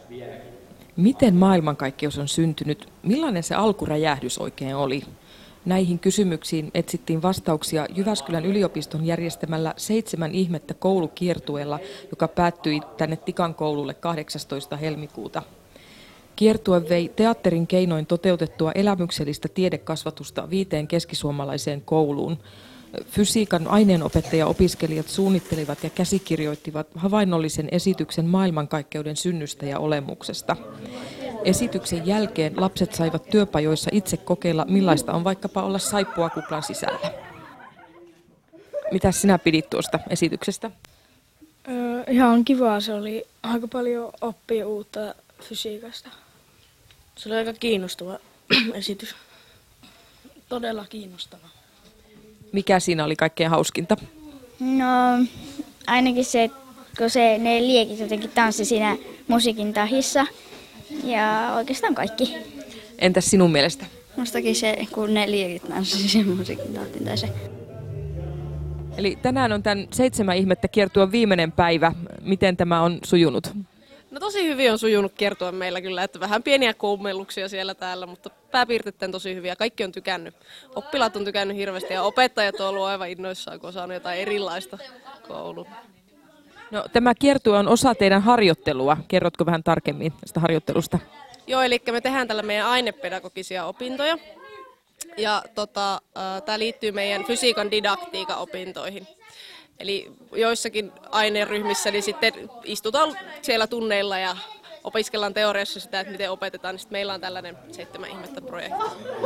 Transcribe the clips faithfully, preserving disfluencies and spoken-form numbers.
Miten maailmankaikkeus on syntynyt? Millainen se alkuräjähdys oikein oli? Näihin kysymyksiin etsittiin vastauksia Jyväskylän yliopiston järjestämällä Seitsemän ihmettä koulukiertueella, joka päättyi tänne Tikan koululle kahdeksastoista helmikuuta. Kiertue vei teatterin keinoin toteutettua elämyksellistä tiedekasvatusta viiteen keskisuomalaiseen kouluun. Fysiikan aineenopettaja-opiskelijat suunnittelivat ja käsikirjoittivat havainnollisen esityksen maailmankaikkeuden synnystä ja olemuksesta. Esityksen jälkeen lapset saivat työpajoissa itse kokeilla, millaista on vaikkapa olla saippua kuklan sisällä. Mitä sinä pidit tuosta esityksestä? Öö, ihan kivaa, se oli aika paljon oppia uutta fysiikasta. Se oli aika kiinnostava esitys. Todella kiinnostava. Mikä siinä oli kaikkein hauskinta? No ainakin se, kun se, ne liekit jotenkin tanssi siinä musiikin tahissa ja oikeastaan kaikki. Entäs sinun mielestä? Mustakin se, kun ne liekit tanssi siinä musiikin tahtiin tai se. Eli tänään on tämän Seitsemän ihmettä kiertueen viimeinen päivä. Miten tämä on sujunut? No tosi hyvin on sujunut kiertua meillä kyllä, että vähän pieniä kuumelluksia siellä täällä, mutta pääpiirteet tosi hyviä. Kaikki on tykännyt. Oppilaat on tykännyt hirveästi ja opettajat on ollut aivan innoissaan, kun on saanut jotain erilaista kouluun. No, tämä kiertue on osa teidän harjoittelua. Kerrotko vähän tarkemmin tästä harjoittelusta? Joo, eli me tehdään tällä meidän ainepedagogisia opintoja. Ja tota, tämä liittyy meidän fysiikan didaktiikan opintoihin. Eli joissakin aineryhmissä niin sitten istutaan siellä tunneilla ja opiskellaan teoriassa sitä, että miten opetetaan. Niin meillä on tällainen Seitsemän ihmettä projekti.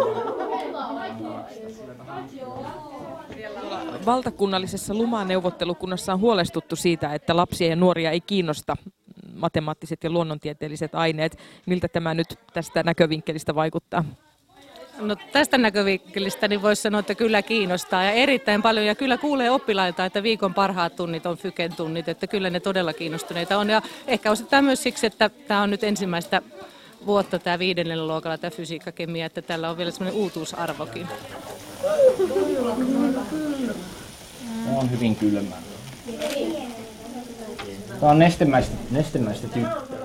Valtakunnallisessa Luma-neuvottelukunnassa on huolestuttu siitä, että lapsia ja nuoria ei kiinnosta matemaattiset ja luonnontieteelliset aineet. Miltä tämä nyt tästä näkövinkkelistä vaikuttaa? No tästä näkövinkkelistä niin voisi sanoa, että kyllä kiinnostaa ja erittäin paljon. Ja kyllä kuulee oppilailta, että viikon parhaat tunnit on Fyken tunnit, että kyllä ne todella kiinnostuneita on. Ja ehkä osittain myös siksi, että tämä on nyt ensimmäistä vuotta tämä viidennellä luokalla tämä fysiikkakemia, että tällä on vielä semmoinen uutuusarvokin. Tämä on hyvin kylmää. Tämä on nestemäistä, nestemäistä tyttöä.